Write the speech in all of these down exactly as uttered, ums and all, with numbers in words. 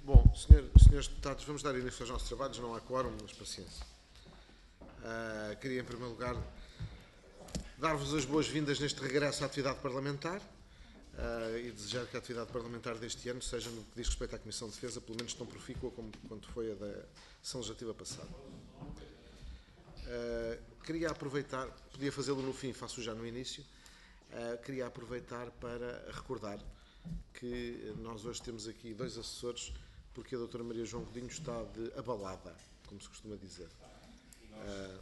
Bom, senhor, senhores deputados, vamos dar início aos nossos trabalhos. Não há quórum, mas paciência. Uh, queria, em primeiro lugar, dar-vos as boas-vindas neste regresso à atividade parlamentar uh, e desejar que a atividade parlamentar deste ano seja, no que diz respeito à Comissão de Defesa, pelo menos tão profícua como quanto foi a da sessão legislativa passada. Uh, queria aproveitar, podia fazê-lo no fim, faço já no início, uh, queria aproveitar para recordar que nós hoje temos aqui dois assessores, porque a doutora Maria João Godinho está de abalada, como se costuma dizer. Uh,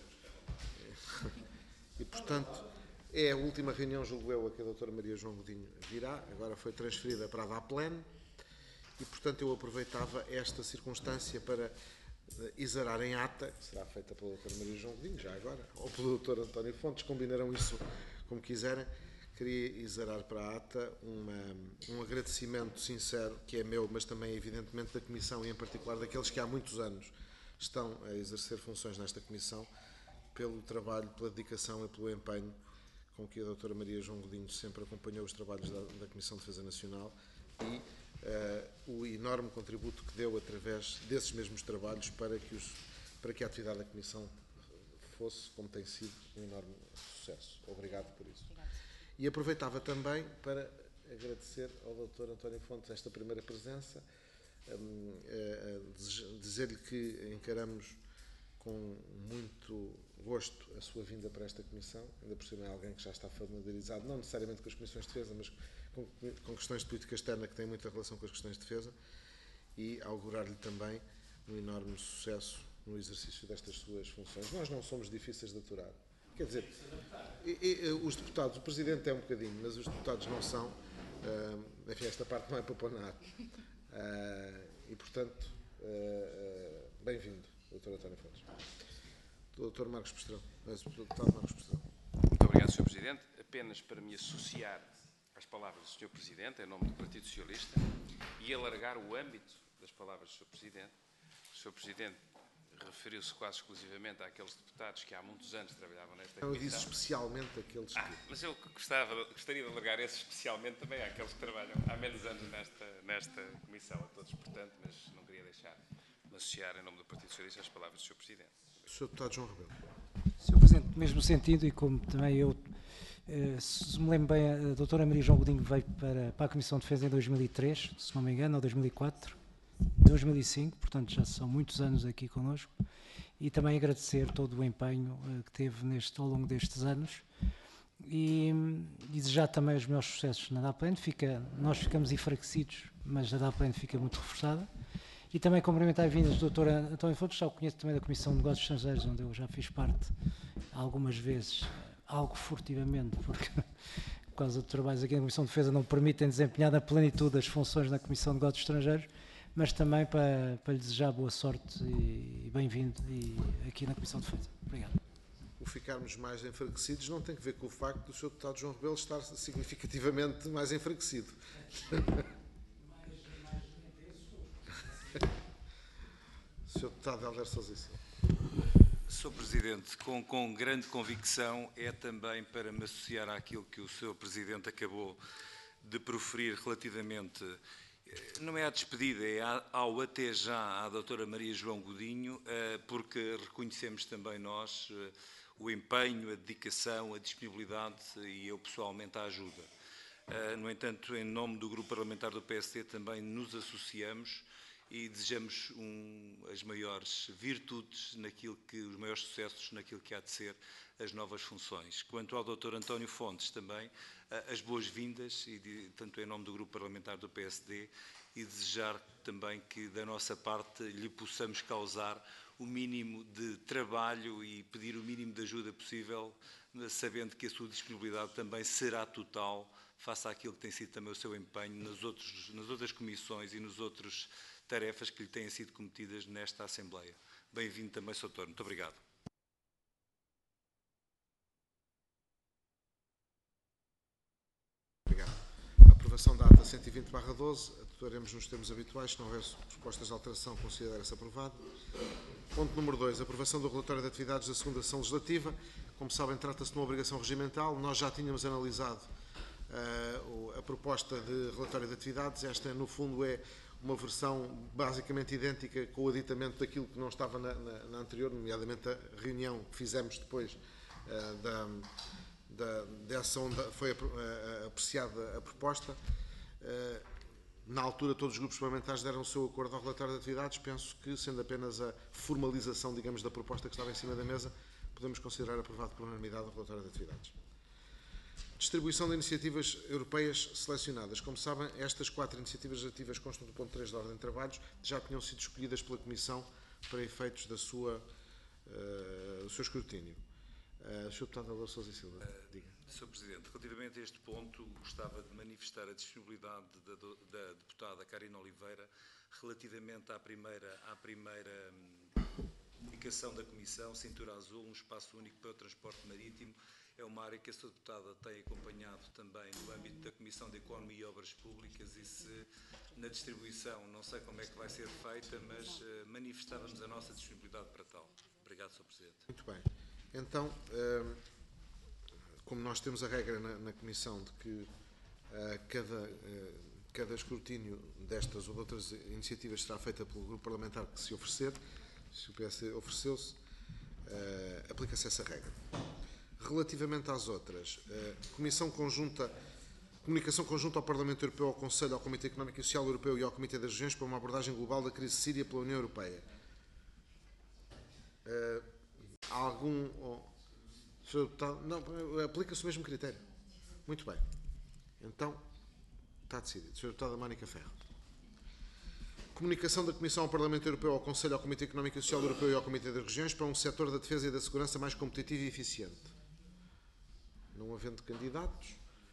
e, portanto, é a última reunião, julgo eu, a que a doutora Maria João Godinho virá. Agora foi transferida para a DAPLEN e, portanto, eu aproveitava esta circunstância para exarar em ata, que será feita pela doutora Maria João Godinho, já agora, ou pelo doutor António Fontes, combinarão isso como quiserem. Queria exarar para a ata uma, um agradecimento sincero, que é meu, mas também, evidentemente, da Comissão e, em particular, daqueles que há muitos anos estão a exercer funções nesta Comissão, pelo trabalho, pela dedicação e pelo empenho com que a doutora Maria João Godinho sempre acompanhou os trabalhos da, da Comissão de Defesa Nacional e uh, o enorme contributo que deu através desses mesmos trabalhos para que, os, para que a atividade da Comissão fosse, como tem sido, um enorme sucesso. Obrigado por isso. Obrigado. E aproveitava também para agradecer ao doutor António Fontes esta primeira presença, um, uh, dizer-lhe que encaramos com muito gosto a sua vinda para esta Comissão, ainda por cima é alguém que já está familiarizado, não necessariamente com as Comissões de Defesa, mas com, com questões de política externa que têm muita relação com as questões de defesa, e augurar-lhe também um enorme sucesso no exercício destas suas funções. Nós não somos difíceis de aturar. Quer dizer, e, e, os deputados, o Presidente é um bocadinho, mas os deputados não são. Uh, enfim, esta parte não é para pôr nada. Uh, e, portanto, uh, uh, bem-vindo, doutor António Fontes. doutor Marcos Postrão. Deputado Marcos Postrão. Muito obrigado, senhor Presidente. Apenas para me associar às palavras do senhor Presidente, em nome do Partido Socialista, e alargar o âmbito das palavras do senhor Presidente. O senhor Presidente referiu-se quase exclusivamente àqueles deputados que há muitos anos trabalhavam nesta comissão. Eu disse especialmente aqueles que... Ah, mas eu gostava, gostaria de alargar esse especialmente também àqueles que trabalham há menos anos nesta, nesta comissão, a todos, portanto, mas não queria deixar de me associar em nome do Partido Socialista às palavras do senhor Presidente. senhor Deputado João Rebelo. senhor Presidente, no mesmo sentido, e como também eu, se me lembro bem, a doutora Maria João Godinho veio para, para a Comissão de Defesa em dois mil e três, se não me engano, ou dois mil e quatro, dois mil e cinco, portanto já são muitos anos aqui connosco, e também agradecer todo o empenho uh, que teve neste, ao longo destes anos e, e desejar também os meus sucessos na DAPLEN. Fica, nós ficamos enfraquecidos, mas a DAPLEN fica muito reforçada. E também cumprimentar as vindas do doutor António Fontes, já o conheço também da Comissão de Negócios Estrangeiros, onde eu já fiz parte algumas vezes, algo furtivamente, porque por causa de trabalhos aqui na Comissão de Defesa não permitem desempenhar na plenitude as funções na Comissão de Negócios Estrangeiros, mas também para, para lhe desejar boa sorte e, e bem-vindo e aqui na Comissão de Defesa. Obrigado. O ficarmos mais enfraquecidos não tem que ver com o facto do senhor Deputado João Rebelo estar significativamente mais enfraquecido. senhor Deputado Helder Sousa Silva. senhor Presidente, com, com grande convicção, é também para me associar àquilo que o senhor Presidente acabou de proferir relativamente, não é à despedida, é ao até já à doutora Maria João Godinho, porque reconhecemos também nós o empenho, a dedicação, a disponibilidade e eu pessoalmente a ajuda. No entanto, em nome do Grupo Parlamentar do P S D também nos associamos e desejamos um, as maiores virtudes, naquilo que, os maiores sucessos naquilo que há de ser as novas funções. Quanto ao doutor António Fontes, também as boas-vindas, e de, tanto em nome do Grupo Parlamentar do P S D, e desejar também que da nossa parte lhe possamos causar o mínimo de trabalho e pedir o mínimo de ajuda possível, sabendo que a sua disponibilidade também será total face àquilo que tem sido também o seu empenho nas, outros, nas outras comissões e nos outros tarefas que lhe têm sido cometidas nesta Assembleia. Bem-vindo também, senhor Doutor. Muito obrigado. Obrigado. A aprovação da ata cento e vinte barra doze, atuaremos nos termos habituais. Se não houver propostas de alteração, considera-se aprovado. Ponto número dois, aprovação do relatório de atividades da segunda sessão legislativa. Como sabem, trata-se de uma obrigação regimental. Nós já tínhamos analisado uh, a proposta de relatório de atividades. Esta, no fundo, é uma versão basicamente idêntica com o aditamento daquilo que não estava na, na, na anterior, nomeadamente a reunião que fizemos depois uh, da, da, dessa onde foi uh, apreciada a proposta. Uh, na altura todos os grupos parlamentares deram o seu acordo ao relatório de atividades. Penso que, sendo apenas a formalização, digamos, da proposta que estava em cima da mesa, podemos considerar aprovado por unanimidade o relatório de atividades. Distribuição de iniciativas europeias selecionadas. Como sabem, estas quatro iniciativas legislativas constam do ponto três da ordem de trabalhos, já tinham sido escolhidas pela Comissão para efeitos da sua, uh, do seu escrutínio. Uh, senhor Deputado Álvaro Sousa e Silva, uh, diga. senhor Presidente, relativamente a este ponto, gostava de manifestar a disponibilidade da, da deputada Karina Oliveira relativamente à primeira, à primeira hum, indicação da Comissão, Cintura Azul, um espaço único para o transporte marítimo. É uma área que a senhora Deputada tem acompanhado também no âmbito da Comissão de Economia e Obras Públicas e se na distribuição, não sei como é que vai ser feita, mas uh, manifestávamos a nossa disponibilidade para tal. Obrigado, senhor Presidente. Muito bem. Então, uh, como nós temos a regra na, na Comissão de que uh, cada, uh, cada escrutínio destas ou de outras iniciativas será feita pelo grupo parlamentar que se oferecer, se o P S ofereceu-se, uh, aplica-se essa regra. Relativamente às outras, uh, Comissão Conjunta, Comunicação Conjunta ao Parlamento Europeu, ao Conselho, ao Comitê Económico e Social Europeu e ao Comitê das Regiões para uma abordagem global da crise síria pela União Europeia. Uh, há algum... Oh, senhor Deputado, não, aplica-se o mesmo critério. Muito bem. Então, está decidido. senhor Deputado Mónica Ferro. Comunicação da Comissão ao Parlamento Europeu, ao Conselho, ao Comitê Económico e Social Europeu e ao Comitê das Regiões para um setor da defesa e da segurança mais competitivo e eficiente. Não havendo candidatos,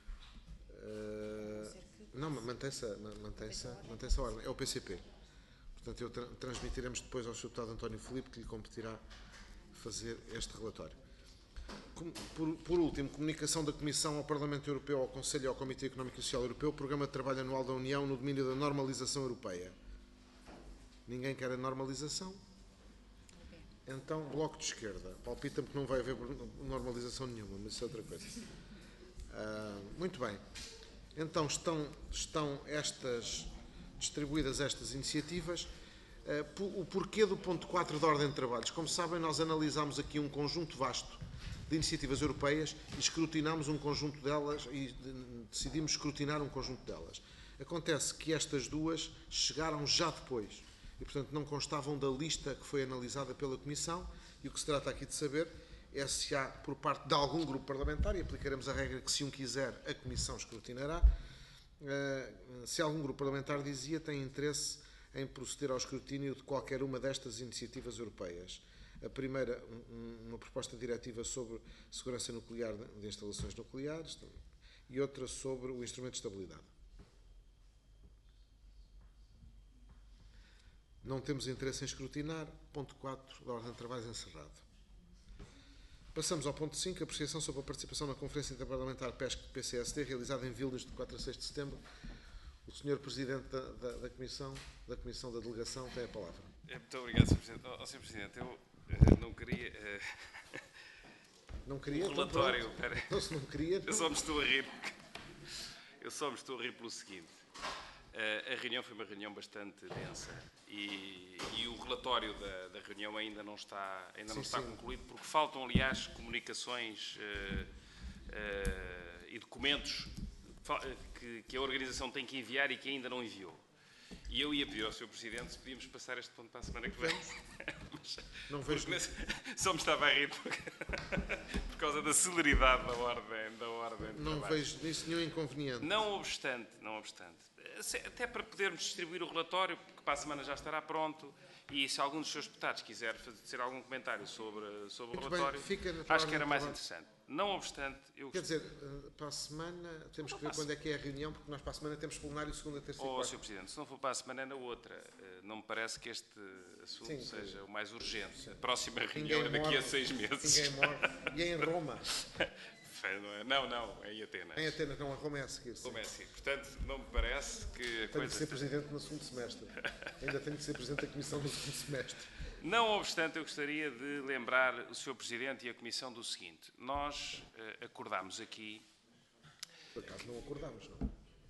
uh, não, mantém-se mantém-se mantém-se a ordem. É o P C P. Portanto, eu tra transmitiremos depois ao senhor Deputado António Filipe, que lhe competirá fazer este relatório. Por, por último, comunicação da Comissão ao Parlamento Europeu, ao Conselho e ao Comitê Económico e Social Europeu, Programa de Trabalho Anual da União no domínio da normalização europeia. Ninguém quer a normalização? Então, Bloco de Esquerda. Palpita-me que não vai haver normalização nenhuma, mas isso é outra coisa. Uh, muito bem. Então, estão, estão estas distribuídas estas iniciativas. Uh, o porquê do ponto quatro da Ordem de Trabalhos? Como sabem, nós analisámos aqui um conjunto vasto de iniciativas europeias e escrutinámos um conjunto delas e decidimos escrutinar um conjunto delas. Acontece que estas duas chegaram já depois e, portanto, não constavam da lista que foi analisada pela Comissão, e o que se trata aqui de saber é se há, por parte de algum grupo parlamentar, e aplicaremos a regra que, se um quiser, a Comissão escrutinará, se algum grupo parlamentar, dizia, tem interesse em proceder ao escrutínio de qualquer uma destas iniciativas europeias. A primeira, uma proposta diretiva sobre segurança nuclear de instalações nucleares e outra sobre o instrumento de estabilidade. Não temos interesse em escrutinar. Ponto quatro da Ordem de Trabalhos encerrado. Passamos ao ponto cinco, apreciação sobre a participação na Conferência Interparlamentar PESC-P C S D, realizada em Vilnius de quatro a seis de setembro. O senhor Presidente da, da, da, Comissão, da Comissão da Delegação tem a palavra. Muito obrigado, senhor Presidente. Oh, senhor Presidente, eu uh, não queria... Uh... Não queria? O relatório... Então, então, se não queria... Eu só me estou a rir. Eu só me estou a rir pelo seguinte. Uh, a reunião foi uma reunião bastante densa e, e o relatório da, da reunião ainda não está, ainda sim, não está concluído, porque faltam, aliás, comunicações uh, uh, e documentos que, que a organização tem que enviar e que ainda não enviou. E eu ia pedir ao senhor Presidente se podíamos passar este ponto para a semana que vem. Mas, não vejo. Só me estava a rir por, por causa da celeridade da ordem. Da ordem de não trabalho. Vejo nisso nenhum inconveniente. Não obstante, não obstante, até para podermos distribuir o relatório, porque para a semana já estará pronto, e se algum dos seus deputados quiser fazer algum comentário sobre, sobre o relatório, bem, acho que era mais interessante. Não obstante, eu... Quer dizer, para a semana temos que ver quando é que é a reunião, porque nós para a semana temos plenário segunda, terça e quarta. Oh, senhor Presidente, se não for para a semana é na outra. Não me parece que este assunto sim, seja o mais urgente. Sim. A próxima reunião é daqui morre, a seis meses. Ninguém morre. E é em Roma. Não, não, é em Atenas. Em Atenas, não, a Roma é a seguir. Roma é a seguir. Portanto, não me parece que a tenho coisa... que ser Presidente no segundo semestre. Ainda tenho que ser Presidente da Comissão no segundo semestre. Não obstante, eu gostaria de lembrar o senhor Presidente e a Comissão do seguinte. Nós uh, acordámos aqui... Por acaso não acordámos, não?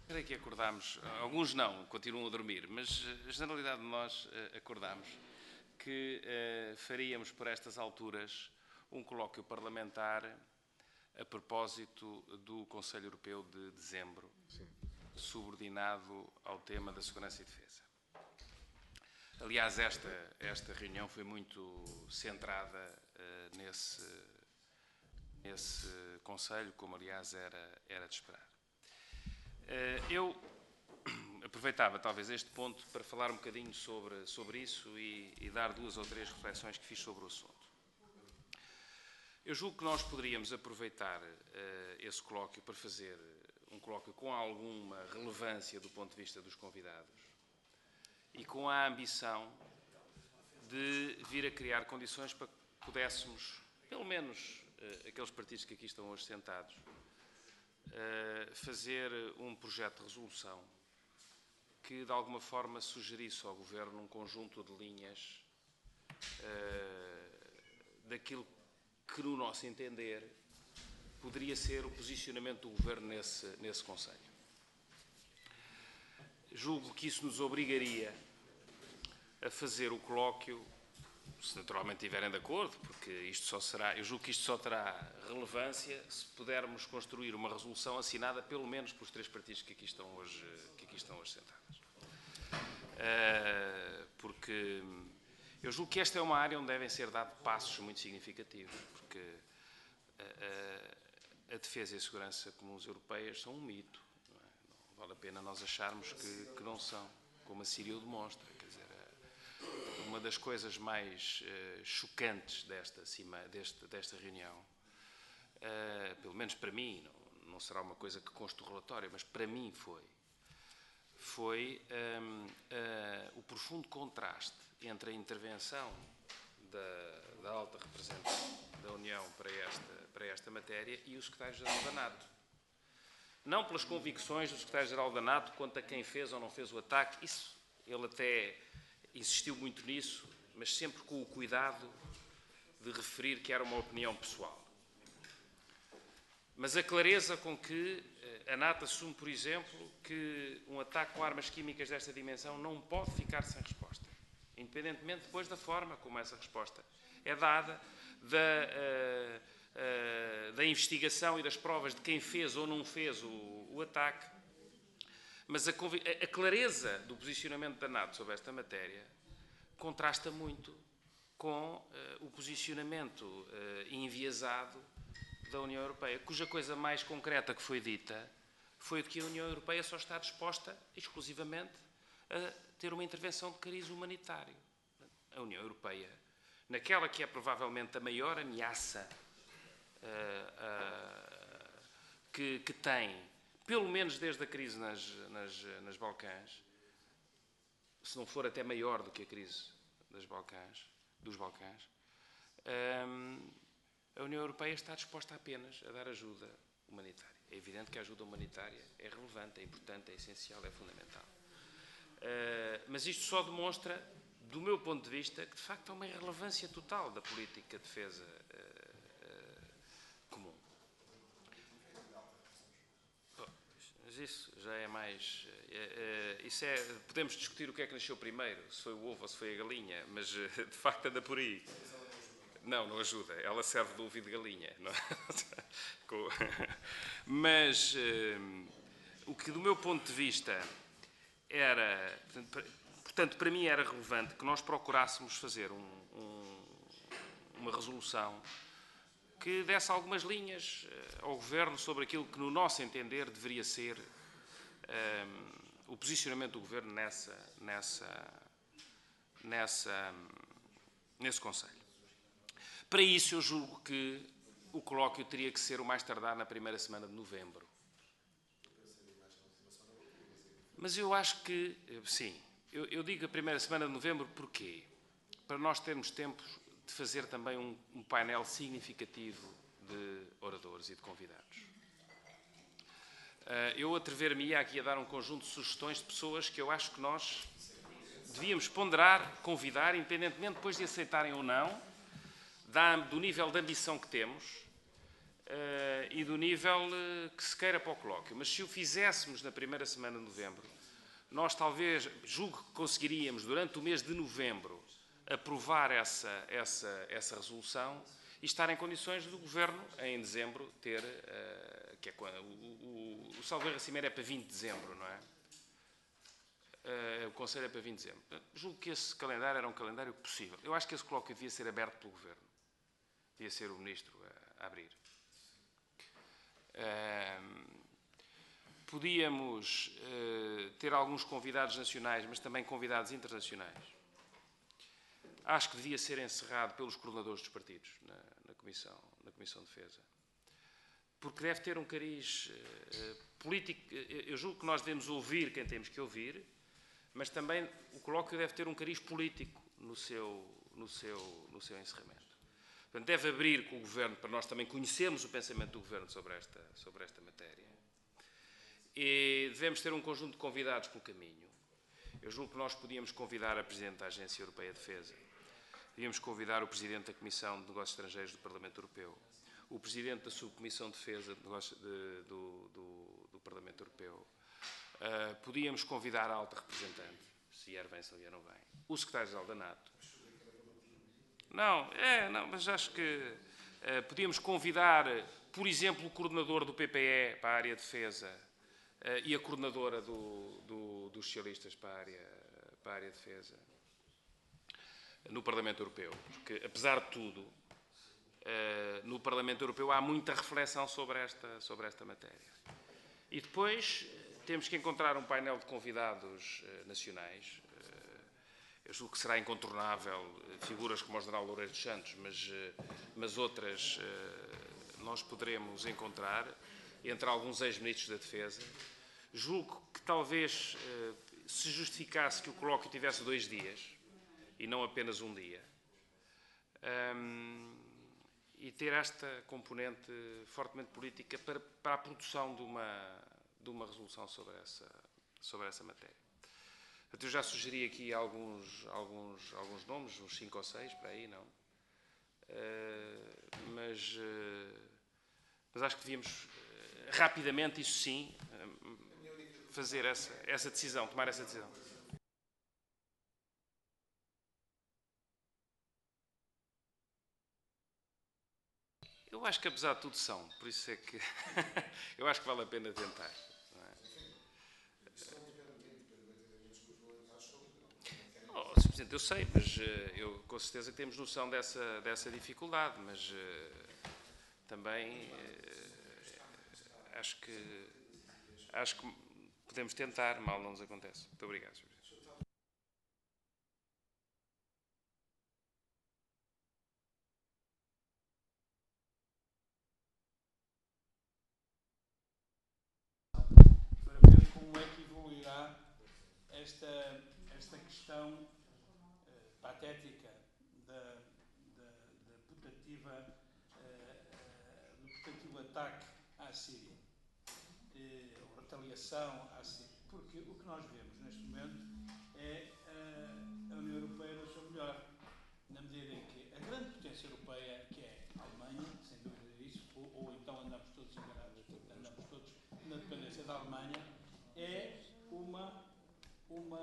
Espera que acordámos, alguns não, continuam a dormir, mas a generalidade de nós uh, acordámos que uh, faríamos por estas alturas um colóquio parlamentar a propósito do Conselho Europeu de dezembro, Sim. subordinado ao tema da segurança e defesa. Aliás, esta, esta reunião foi muito centrada uh, nesse, nesse Conselho, como aliás era, era de esperar. Uh, eu aproveitava talvez este ponto para falar um bocadinho sobre, sobre isso e, e dar duas ou três reflexões que fiz sobre o assunto. Eu julgo que nós poderíamos aproveitar uh, esse colóquio para fazer um colóquio com alguma relevância do ponto de vista dos convidados e com a ambição de vir a criar condições para que pudéssemos, pelo menos uh, aqueles partidos que aqui estão hoje sentados, uh, fazer um projeto de resolução que de alguma forma sugerisse ao Governo um conjunto de linhas uh, daquilo que, no nosso entender, poderia ser o posicionamento do Governo nesse, nesse Conselho. Julgo que isso nos obrigaria a fazer o colóquio, se naturalmente estiverem de acordo, porque isto só será, eu julgo que isto só terá relevância se pudermos construir uma resolução assinada pelo menos pelos três partidos que aqui estão hoje, que aqui estão hoje sentados. Uh, porque eu julgo que esta é uma área onde devem ser dados passos muito significativos, porque a, a, a defesa e a segurança comuns europeias são um mito. Não é? Não vale a pena nós acharmos que, que não são, como a Síria o demonstra. Quer dizer, uma das coisas mais uh, chocantes desta, cima, deste, desta reunião, uh, pelo menos para mim, não, não será uma coisa que conste o relatório, mas para mim foi, foi um, uh, o profundo contraste entre a intervenção da, da alta representante da União para esta, para esta matéria e o secretário-geral da NATO. Não pelas convicções do secretário-geral da NATO quanto a quem fez ou não fez o ataque, isso ele até insistiu muito nisso, mas sempre com o cuidado de referir que era uma opinião pessoal. Mas a clareza com que a NATO assume, por exemplo, que um ataque com armas químicas desta dimensão não pode ficar sem resposta, independentemente depois da forma como essa resposta é dada, da, uh, uh, da investigação e das provas de quem fez ou não fez o, o ataque. Mas a, a clareza do posicionamento da NATO sobre esta matéria contrasta muito com uh, o posicionamento uh, enviesado da União Europeia, cuja coisa mais concreta que foi dita foi de que a União Europeia só está disposta exclusivamente a ter uma intervenção de cariz humanitário. A União Europeia, naquela que é provavelmente a maior ameaça uh, uh, que, que tem, pelo menos desde a crise nas, nas, nas Balcãs, se não for até maior do que a crise das Balcãs, dos Balcãs, um, a União Europeia está disposta apenas a dar ajuda humanitária. É evidente que a ajuda humanitária é relevante, é importante, é essencial, é fundamental. Uh, mas isto só demonstra, do meu ponto de vista, que de facto há uma irrelevância total da política de defesa uh, uh, comum. Mas isso já é mais... Uh, uh, isso é, podemos discutir o que é que nasceu primeiro, se foi o ovo ou se foi a galinha, mas uh, de facto anda por aí. Não, não ajuda. Ela serve de ovo e de galinha. Não? Mas uh, o que, do meu ponto de vista, era... Portanto, portanto, para mim era relevante que nós procurássemos fazer um, um, uma resolução que desse algumas linhas uh, ao Governo sobre aquilo que, no nosso entender, deveria ser um, o posicionamento do Governo nessa, nessa, nessa, nesse Conselho. Para isso, eu julgo que o colóquio teria que ser o mais tardar na primeira semana de novembro. Mas eu acho que, sim, eu, eu digo a primeira semana de novembro porquê? Para nós termos tempo de fazer também um, um painel significativo de oradores e de convidados. Uh, eu atrever-me-ia aqui a dar um conjunto de sugestões de pessoas que eu acho que nós devíamos ponderar, convidar, independentemente depois de aceitarem ou não, do nível de ambição que temos, e do nível uh, que se queira para o colóquio. Mas se o fizéssemos na primeira semana de novembro, nós talvez, julgo que conseguiríamos, durante o mês de novembro, aprovar essa, essa, essa resolução e estar em condições do Governo, em dezembro, ter, uh, que é quando, o, o, o salvo erro, a cimeira é para vinte de dezembro, não é? Uh, o Conselho é para vinte de dezembro. Julgo que esse calendário era um calendário possível. Eu acho que esse colóquio devia ser aberto pelo Governo. Devia ser o Ministro a, a abrir. Uh, podíamos uh, ter alguns convidados nacionais, mas também convidados internacionais. Acho que devia ser encerrado pelos coordenadores dos partidos na, na, Comissão, na Comissão de Defesa. Porque deve ter um cariz uh, político. Eu julgo que nós devemos ouvir quem temos que ouvir, mas também o colóquio deve ter um cariz político no seu, no seu, no seu encerramento. Portanto, deve abrir com o Governo, para nós também conhecermos o pensamento do Governo sobre esta, sobre esta matéria. E devemos ter um conjunto de convidados pelo caminho. Eu julgo que nós podíamos convidar a Presidente da Agência Europeia de Defesa, podíamos convidar o Presidente da Comissão de Negócios Estrangeiros do Parlamento Europeu, o Presidente da Subcomissão de Defesa de Negócios, de, do, do, do Parlamento Europeu. Uh, podíamos convidar a alta representante, se vier bem, se não vier não bem, o secretário-geral da NATO. Não, é, não, mas acho que uh, podíamos convidar, por exemplo, o coordenador do P P E para a área de defesa uh, e a coordenadora do, do, dos socialistas para a área, para a área de defesa no Parlamento Europeu. Porque, apesar de tudo, uh, no Parlamento Europeu há muita reflexão sobre esta, sobre esta matéria. E depois temos que encontrar um painel de convidados uh, nacionais. Uh, eu julgo que será incontornável uh, figuras como o general Loureiro dos Santos, mas, uh, mas outras uh, nós poderemos encontrar, entre alguns ex-ministros da Defesa. Julgo que talvez uh, se justificasse que o colóquio tivesse dois dias e não apenas um dia. Um, e ter esta componente fortemente política para, para a produção de uma, de uma resolução sobre essa, sobre essa matéria. Eu já sugeri aqui alguns, alguns, alguns nomes, uns cinco ou seis, para aí, não? Uh, mas, uh, mas acho que devíamos, uh, rapidamente, isso sim, uh, fazer essa, essa decisão, tomar essa decisão. Eu acho que, apesar de tudo, são. Por isso é que eu acho que vale a pena tentar. Não é? Oh, senhor Presidente, eu sei, mas uh, eu com certeza que temos noção dessa, dessa dificuldade, mas uh, também uh, acho que acho que podemos tentar, mal não nos acontece. Muito obrigado, senhor Presidente. Esta, esta questão uh, patética da, da, da putativa, uh, uh, do putativo ataque à Síria, uh, retaliação à Síria, porque o que nós vemos neste momento é uh, a União Europeia no seu melhor, na medida em que a grande potência europeia, que é a Alemanha, sem dúvida disso, ou, ou então andamos todos enganados, andamos todos na dependência da Alemanha, é uma uma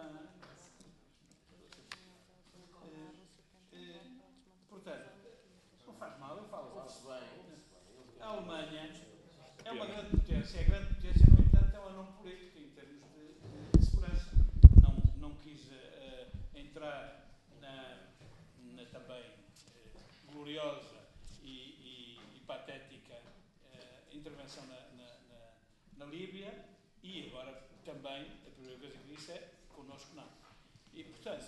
uh, uh, portanto, não faz mal, eu falo a Alemanha é uma grande potência, é grande potência, no entanto é uma não política em termos de, de segurança, não, não quis uh, entrar na, na também uh, gloriosa e, e, e patética uh, intervenção na, na, na, na Líbia, e agora também a primeira coisa que disse é connosco não. E, portanto,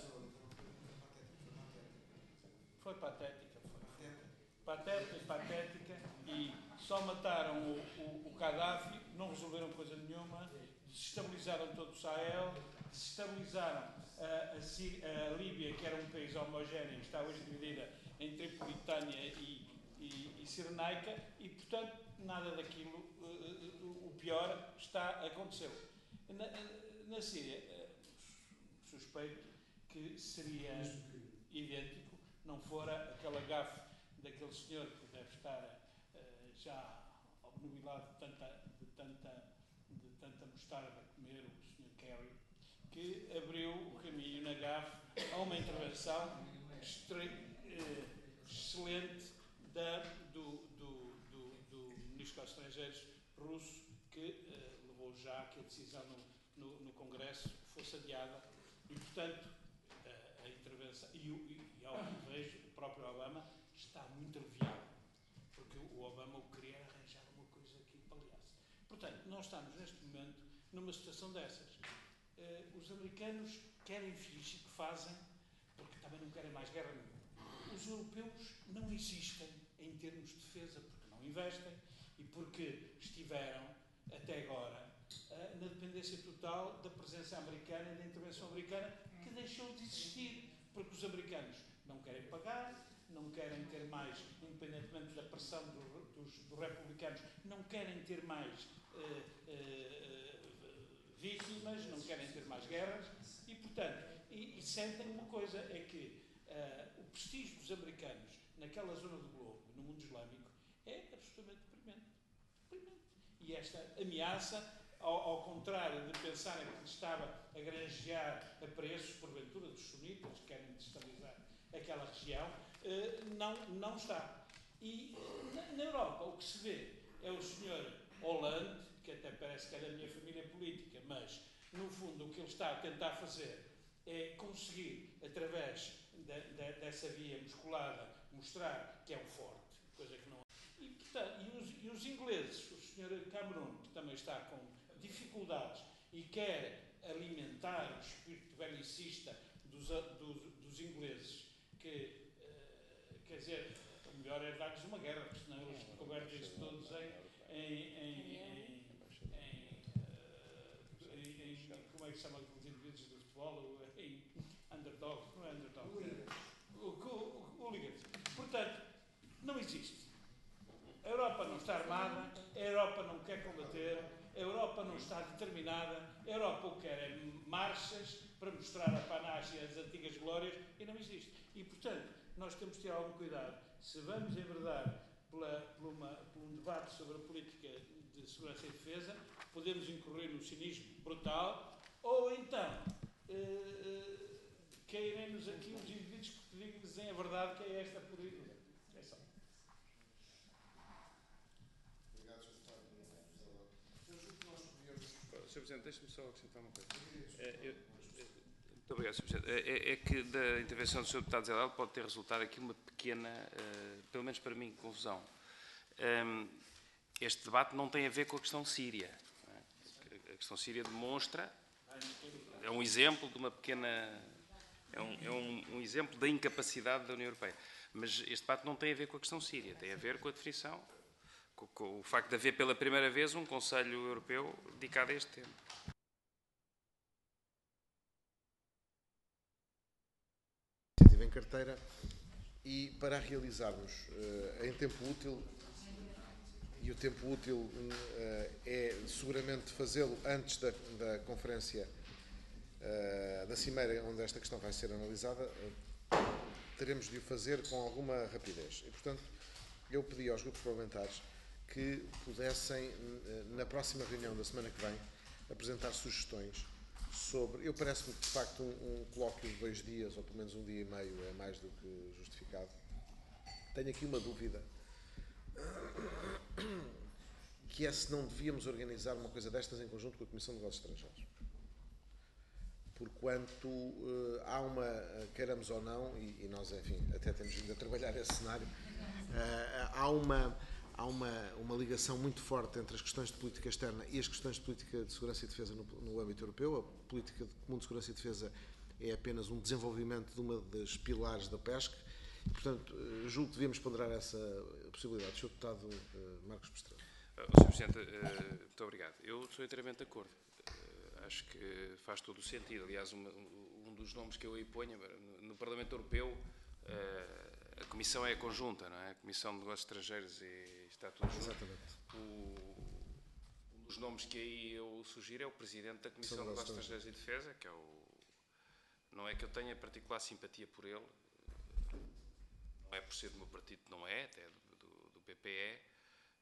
foi patética, foi. Patética, patética, e só mataram o, o, o Gaddafi, não resolveram coisa nenhuma, desestabilizaram todo o Sahel, desestabilizaram a, a, Síria, a Líbia, que era um país homogéneo, que está hoje dividida em Tripolitânia e, e, e Cirenaica, e, portanto, nada daquilo, uh, o pior, está aconteceu. Na, na Síria, suspeito que seria idêntico, não fora aquela gafe daquele senhor que deve estar uh, já nubilado de tanta, de tanta, de tanta mostarda a comer, o senhor Kerry, que abriu o caminho na G A F a uma intervenção eh, excelente da, do, do, do, do Ministro dos Estrangeiros russo, que eh, levou já que a decisão no, no, no Congresso fosse adiada e, portanto, a, a intervenção, e, e, e ao que vejo, o próprio Obama está muito aliviado, porque o Obama o queria arranjar uma coisa que paliasse. Portanto, nós estamos neste momento numa situação dessas. Uh, os americanos querem fingir que fazem, porque também não querem mais guerra nenhuma. Os europeus não existem em termos de defesa, porque não investem e porque estiveram, até agora, uh, na dependência total da presença americana e da intervenção americana, que deixou de existir, porque os americanos não querem pagar, não querem ter mais, independentemente da pressão do, dos, dos republicanos, não querem ter mais uh, uh, vítimas, não querem ter mais guerras e, portanto, e, e sentem uma coisa, é que uh, o prestígio dos americanos naquela zona do globo, no mundo islâmico, é absolutamente deprimente. deprimente. E esta ameaça, ao, ao contrário de pensarem que estava a granjear a preços, porventura, dos sunitas, que querem destabilizar aquela região, uh, não, não está. E uh, na, na Europa o que se vê é o senhor Hollande, que até parece que é da minha família política, mas, no fundo, o que ele está a tentar fazer é conseguir, através de, de, dessa via musculada, mostrar que é um forte, coisa que não é. E, portanto, e, os, e os ingleses, o senhor Cameron, que também está com dificuldades e quer alimentar o espírito belicista dos, dos, dos ingleses, que, uh, quer dizer, o melhor é dar-lhes uma guerra, porque senão eles convertem-se todos em, em, em, em como é que se chama aqueles indivíduos do futebol, em underdogs, não é underdogs, hooligans. Portanto, não existe. A Europa não está armada, a Europa não quer combater, a Europa não está determinada, a Europa o que quer é marchas para mostrar a panagem e as antigas glórias e não existe. E, portanto, nós temos de ter algum cuidado. Se vamos enverdar pela, por, uma, por um debate sobre a política de segurança e defesa, podemos incorrer no cinismo brutal, ou então uh, cairemos aqui uns indivíduos que dizem a verdade, que é esta política. É só. Obrigado, senhor Deputado. Eu julgo que nós podíamos... senhor Presidente, deixe-me só acrescentar uma coisa. É, eu, muito obrigado, senhor Presidente. É, é que da intervenção do senhor Deputado Zé Leal pode ter resultado aqui uma pequena, uh, pelo menos para mim, confusão. Um, este debate não tem a ver com a questão síria. A questão síria demonstra, é um exemplo de uma pequena, é um, é um, um exemplo da incapacidade da União Europeia. Mas este debate não tem a ver com a questão síria, tem a ver com a definição, com, com o facto de haver pela primeira vez um Conselho Europeu dedicado a este tema. Estive em carteira e para realizarmos uh, em tempo útil, e o tempo útil uh, é seguramente fazê-lo antes da, da conferência uh, da Cimeira, onde esta questão vai ser analisada, uh, teremos de o fazer com alguma rapidez. E, portanto, eu pedi aos grupos parlamentares que pudessem, uh, na próxima reunião da semana que vem, apresentar sugestões sobre... Eu parece-me que, de facto, um, um colóquio de dois dias, ou pelo menos um dia e meio, é mais do que justificado. Tenho aqui uma dúvida, que é se não devíamos organizar uma coisa destas em conjunto com a Comissão de Negócios Estrangeiros. Porquanto uh, há uma, queiramos ou não, e, e nós, enfim, até temos vindo a trabalhar esse cenário, uh, há, uma, há uma, uma ligação muito forte entre as questões de política externa e as questões de política de segurança e defesa no, no âmbito europeu. A política de comum de segurança e defesa é apenas um desenvolvimento de uma das pilares da PESC. E, portanto, julgo que devíamos ponderar essa possibilidade. senhor Deputado uh, Marcos Pastrana. senhor Presidente, uh, muito obrigado. Eu sou inteiramente de acordo. Uh, acho que faz todo o sentido. Aliás, uma, um dos nomes que eu aí ponho, no, no Parlamento Europeu, uh, a Comissão é conjunta, não é? A Comissão de Negócios Estrangeiros e está tudo junto. Exatamente. O, um dos nomes que aí eu sugiro é o Presidente da Comissão de Negócios Estrangeiros e Defesa, que é o... Não é que eu tenha particular simpatia por ele, não é por ser do meu partido, não é, até do, do, do P P E,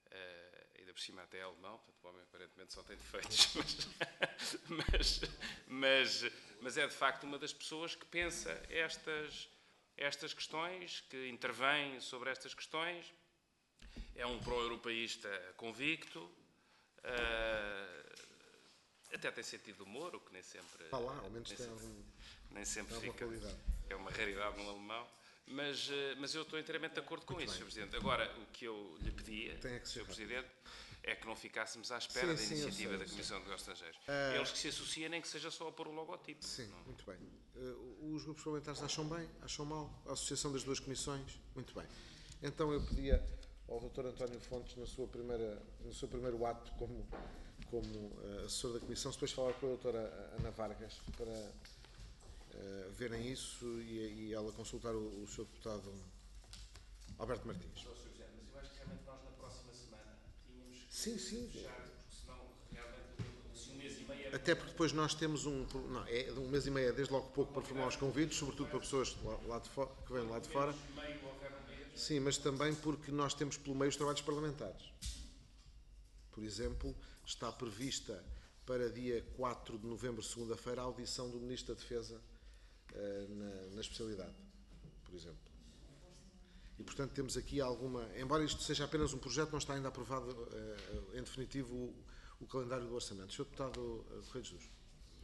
uh, ainda por cima até é alemão, portanto o homem aparentemente só tem defeitos, mas, mas, mas, mas é de facto uma das pessoas que pensa estas, estas questões, que intervém sobre estas questões, é um pró-europeísta convicto, uh, até tem sentido de humor, o que nem sempre... Pá lá, ao menos nem tem sempre, algum, nem sempre alguma fica... qualidade. É uma raridade no alemão. Mas, mas eu estou inteiramente de acordo com Muito isso, bem. senhor Presidente. Agora, o que eu lhe pedia, Tem é que ser senhor rápido. Presidente, é que não ficássemos à espera Sim, da sim, eu iniciativa sei, da eu Comissão de Negócios Estrangeiros. Ah. Eles que se associem, nem que seja só a pôr o logotipo. Sim, Não- muito bem. Uh, os grupos parlamentares acham bem? Acham mal? A associação das duas comissões? Muito bem. Então eu pedia ao doutor António Fontes, na sua primeira, no seu primeiro ato como, como uh, assessor da comissão, se depois falar com a doutora Ana Vargas para uh, verem isso e, e ela consultar o, o seu deputado Alberto Martins. Só, senhor Presidente, mas eu acho que realmente nós na próxima semana tínhamos que Sim, sim. fechar, porque senão realmente se um mês e meio é Até porque depois nós temos um. Não, é de um mês e meio, é desde logo pouco para formular os convites, sobretudo para pessoas lá, lá de fora, que vêm lá de fora. meio houver um mês. Sim, mas também porque nós temos pelo meio os trabalhos parlamentares. Por exemplo, está prevista para dia quatro de novembro, segunda-feira, a audição do Ministro da Defesa uh, na, na especialidade, por exemplo. E, portanto, temos aqui alguma... Embora isto seja apenas um projeto, não está ainda aprovado, uh, em definitivo, o, o calendário do orçamento. senhor Deputado uh, Correia de Jesus.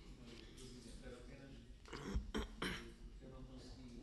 Eu não consegui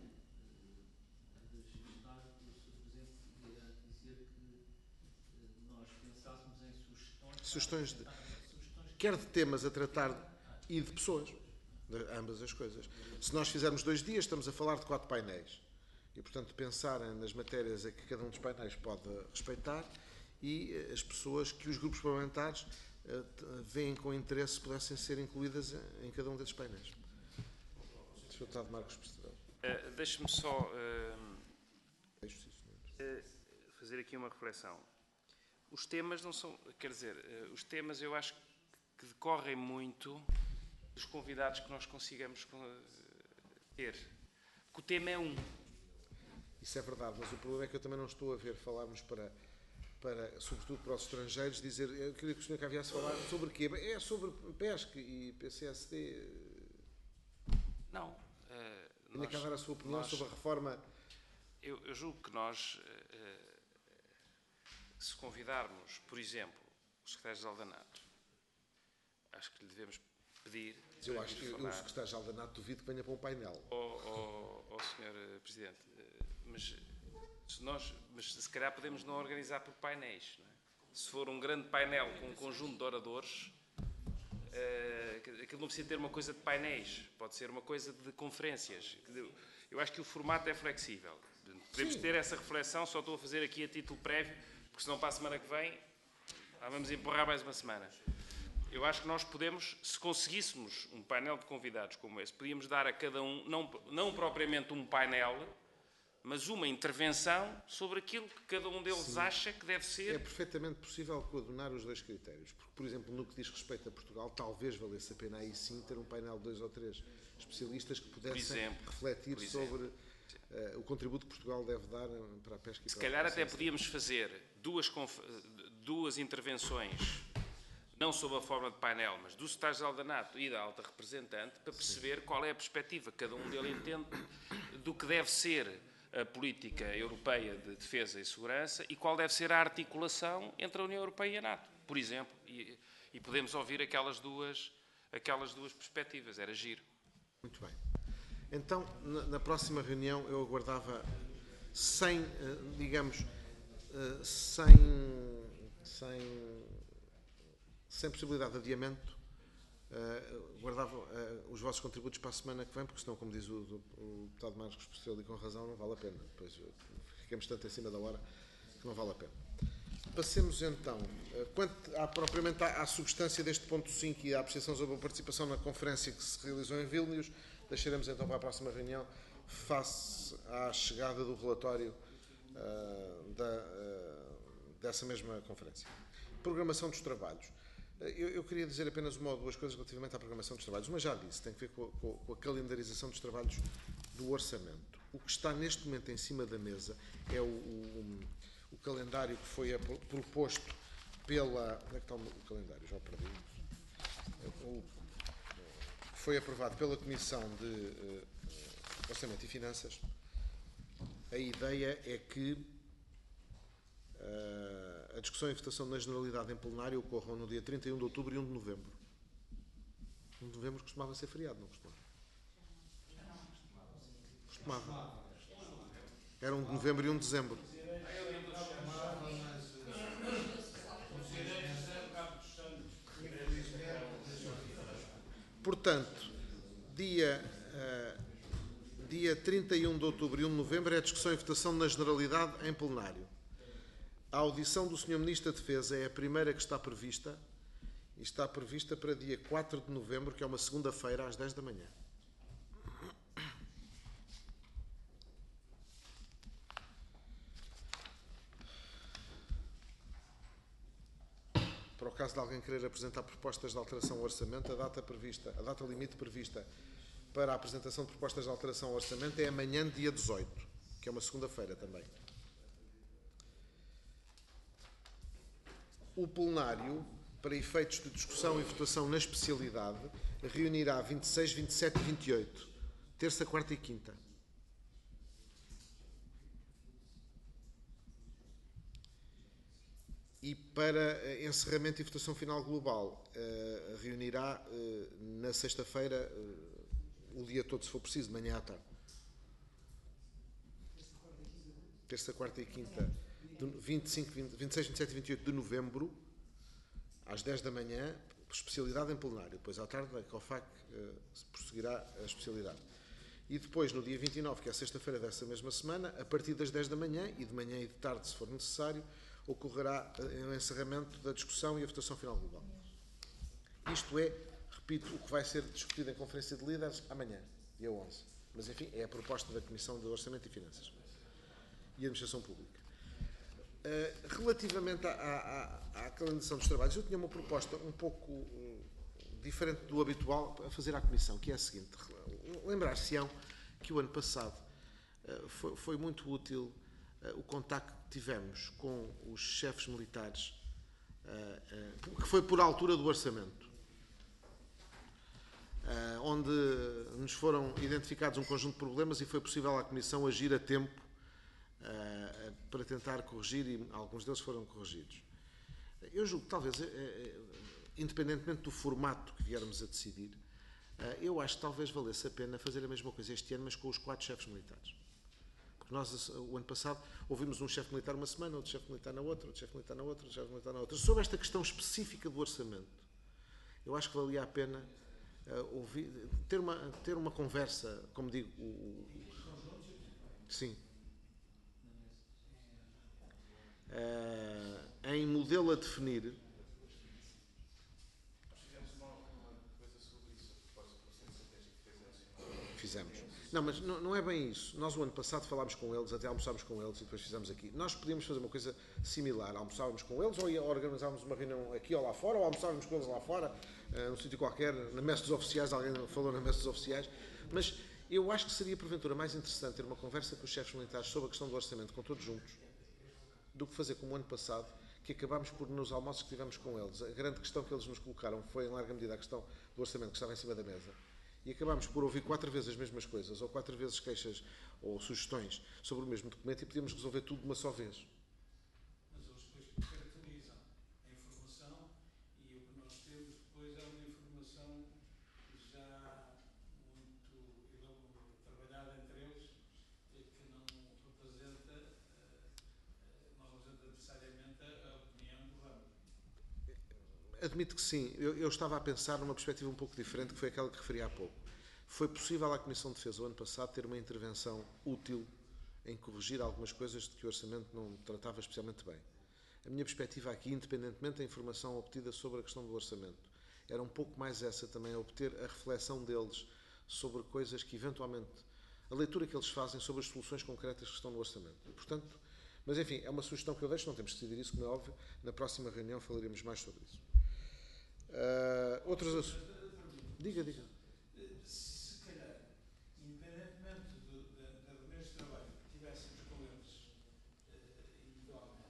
registrar que o senhor Presidente ia dizer que nós pensássemos em sugestões. Sugestões de, Sugestões quer de temas a tratar e de pessoas, de ambas as coisas. Se nós fizermos dois dias, estamos a falar de quatro painéis. E, portanto, pensar nas matérias a que cada um dos painéis pode respeitar e as pessoas que os grupos parlamentares uh, veem com interesse pudessem ser incluídas em cada um desses painéis. senhor Deputado Marcos Percebeu. Uh, Deixe-me só uh, Deixo sim, senhor. uh, fazer aqui uma reflexão. Os temas não são... Quer dizer, uh, os temas eu acho que decorrem muito dos convidados que nós consigamos uh, ter. Porque o tema é um. Isso é verdade, mas o problema é que eu também não estou a ver falarmos para, para sobretudo para os estrangeiros, dizer, eu queria que o senhor cá viesse falar sobre quê? É sobre pesca e P C S D. Não. Uh, Ainda quer dar a sua opinião nós, sobre a reforma. Eu, eu julgo que nós, uh, se convidarmos, por exemplo, o secretário de Aldanato, acho que lhe devemos pedir... Eu acho que o secretário de Aldanato duvido que venha para um painel. Ó senhor Presidente, mas se, nós, mas se calhar podemos não organizar por painéis. Não é? Se for um grande painel com um conjunto de oradores, uh, aquilo não precisa ter uma coisa de painéis, pode ser uma coisa de conferências. Eu acho que o formato é flexível. Podemos Sim. ter essa reflexão, só estou a fazer aqui a título prévio, porque senão para a semana que vem lá vamos empurrar mais uma semana. Eu acho que nós podemos, se conseguíssemos um painel de convidados como esse, podíamos dar a cada um, não, não propriamente um painel, mas uma intervenção sobre aquilo que cada um deles Sim. acha que deve ser. É perfeitamente possível coadunar os dois critérios, porque, por exemplo, no que diz respeito a Portugal, talvez valesse a pena aí sim ter um painel de dois ou três especialistas que pudessem exemplo, refletir por exemplo. sobre uh, o contributo que Portugal deve dar para a pesca e Se para a calhar até ciência. podíamos fazer duas, duas intervenções, não sob a forma de painel, mas do secretário de Aldanato e da alta representante, para perceber qual é a perspectiva que cada um deles entende do que deve ser a política europeia de defesa e segurança e qual deve ser a articulação entre a União Europeia e a NATO, por exemplo. E, e podemos ouvir aquelas duas, aquelas duas perspectivas, era giro. Muito bem. Então, na, na próxima reunião, eu aguardava sem, digamos, sem, sem, sem possibilidade de adiamento, Uh, guardava uh, os vossos contributos para a semana que vem, porque senão, como diz o, o, o deputado Marcos Percebeu, e com razão, não vale a pena. Depois uh, ficamos tanto em cima da hora que não vale a pena. Passemos então, uh, quanto à, propriamente à, à substância deste ponto cinco e à apreciação sobre a participação na conferência que se realizou em Vilnius, deixaremos então para a próxima reunião, face à chegada do relatório uh, da, uh, dessa mesma conferência. Programação dos trabalhos. Eu, eu queria dizer apenas uma ou duas coisas relativamente à programação dos trabalhos. Uma já disse, tem a ver com a, com a calendarização dos trabalhos do orçamento. O que está neste momento em cima da mesa é o, o, o calendário que foi proposto pela... Onde é que está o calendário? Já o perdi. O, foi aprovado pela Comissão de uh, Orçamento e Finanças. A ideia é que uh, a discussão e votação na generalidade em plenário ocorram no dia trinta e um de outubro e um de novembro. um de novembro costumava ser feriado, não costumava? Costumava. Era um de novembro e um de dezembro. Portanto, dia, uh, dia trinta e um de outubro e um de novembro é a discussão e votação na generalidade em plenário. A audição do senhor Ministro da Defesa é a primeira que está prevista e está prevista para dia quatro de novembro, que é uma segunda-feira, às dez da manhã. Para o caso de alguém querer apresentar propostas de alteração ao orçamento, a data prevista, a data limite prevista para a apresentação de propostas de alteração ao orçamento é amanhã, dia dezoito, que é uma segunda-feira também. O plenário, para efeitos de discussão e votação na especialidade, reunirá vinte e seis, vinte e sete e vinte e oito, terça, quarta e quinta. E para encerramento e votação final global, uh, reunirá uh, na sexta-feira uh, o dia todo, se for preciso, de manhã à tarde. Terça, quarta e quinta, vinte e cinco, vinte, vinte e seis, vinte e sete e vinte e oito de novembro, às dez da manhã, especialidade em plenário. Depois à tarde, a COFAC uh, prosseguirá a especialidade. E depois, no dia vinte e nove, que é a sexta-feira dessa mesma semana, a partir das dez da manhã e de manhã e de tarde, se for necessário, ocorrerá o encerramento da discussão e a votação final global. Isto é, repito, o que vai ser discutido em Conferência de Líderes amanhã, dia onze. Mas, enfim, é a proposta da Comissão de Orçamento e Finanças e Administração Pública. Uh, relativamente à, à, à calendarização dos trabalhos, eu tinha uma proposta um pouco uh, diferente do habitual a fazer à Comissão, que é a seguinte. Lembrar-se-ão que o ano passado uh, foi, foi muito útil uh, o contacto que tivemos com os chefes militares, uh, uh, que foi por altura do orçamento, uh, onde nos foram identificados um conjunto de problemas e foi possível à Comissão agir a tempo uh, para tentar corrigir, e alguns deles foram corrigidos. Eu julgo que talvez, uh, uh, independentemente do formato que viermos a decidir, uh, eu acho que talvez valesse a pena fazer a mesma coisa este ano, mas com os quatro chefes militares. Nós, o ano passado, ouvimos um chefe militar uma semana, outro chefe militar na outra, outro chefe militar na outra, outro chefe militar na outra. Sobre esta questão específica do orçamento, eu acho que valia a pena uh, ouvir, ter, uma, ter uma conversa, como digo, o, o, sim, uh, em modelo a definir. Fizemos. Não, mas não, não é bem isso. Nós, o ano passado, falámos com eles, até almoçámos com eles e depois fizemos aqui. Nós podíamos fazer uma coisa similar. Almoçávamos com eles, ou ia, organizávamos uma reunião aqui ou lá fora, ou almoçávamos com eles lá fora, uh, num sítio qualquer, na mesa dos oficiais, alguém falou na mesa dos oficiais. Mas eu acho que seria, porventura, mais interessante ter uma conversa com os chefes militares sobre a questão do orçamento, com todos juntos, do que fazer como o ano passado, que acabámos por, nos almoços que tivemos com eles, a grande questão que eles nos colocaram foi, em larga medida, a questão do orçamento que estava em cima da mesa. E acabámos por ouvir quatro vezes as mesmas coisas, ou quatro vezes queixas ou sugestões sobre o mesmo documento, e podíamos resolver tudo de uma só vez. Mas eles depois caracterizam a informação, e o que nós temos depois é uma informação já muito trabalhada entre eles, que não representa, não representa necessariamente a opinião do ramo. Admito que sim. Eu, eu estava a pensar numa perspectiva um pouco diferente, que foi aquela que referi há pouco. Foi possível à Comissão de Defesa, o ano passado, ter uma intervenção útil em corrigir algumas coisas de que o orçamento não tratava especialmente bem. A minha perspectiva aqui, independentemente da informação obtida sobre a questão do orçamento, era um pouco mais essa também, a obter a reflexão deles sobre coisas que, eventualmente, a leitura que eles fazem sobre as soluções concretas que estão no orçamento. E, portanto, mas enfim, é uma sugestão que eu deixo, não temos que decidir isso, como é óbvio. Na próxima reunião falaremos mais sobre isso. Uh, outros assuntos. Diga, diga. Se calhar, independentemente do, da, da reunião de trabalho que tivéssemos com eles uh, individualmente,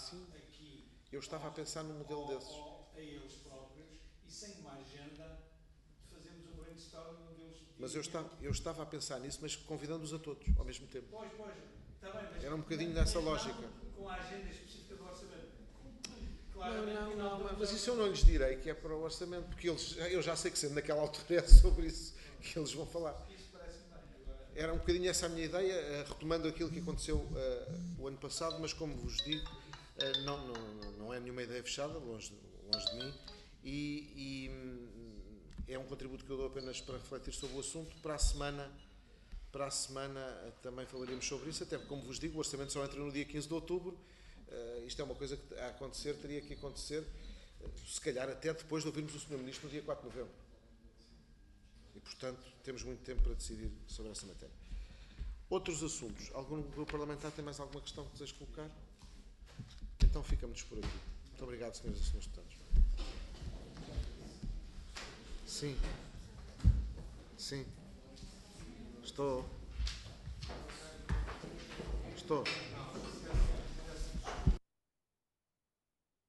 Sim. aqui Eu estava a pensar num modelo ao- desses. ao- a eles próprios e sem uma agenda fazemos um brainstorming onde eles... Mas eu estava, eu estava a pensar nisso, mas convidando-os a todos, ao mesmo tempo. Pois, pois, está bem, mas... Era um bocadinho mas nessa não lógica. Com a agenda específica do orçamento. Não, Claramente, não, e não, damos mas a- isso eu não lhes direi que é para o orçamento, porque eles, eu já sei que sendo naquela altura é sobre isso que eles vão falar. Isso parece-me bem. Agora, Era um bocadinho essa a minha ideia, eh, retomando aquilo que aconteceu eh, o ano passado, mas como vos digo, eh, não, não, não é nenhuma ideia fechada, longe, longe de mim, e, e, hum, é um contributo que eu dou apenas para refletir sobre o assunto. Para a semana, para a semana eh, também falaremos sobre isso, até porque, como vos digo, o orçamento só entra no dia quinze de outubro. Uh, isto é uma coisa que a acontecer, teria que acontecer, uh, se calhar até depois de ouvirmos o senhor Ministro no dia quatro de novembro. E, portanto, temos muito tempo para decidir sobre essa matéria. Outros assuntos. Algum grupo parlamentar tem mais alguma questão que deseja colocar? Então ficamos por aqui. Muito obrigado, senhoras e senhores deputados. Sim. Sim. Estou. Estou.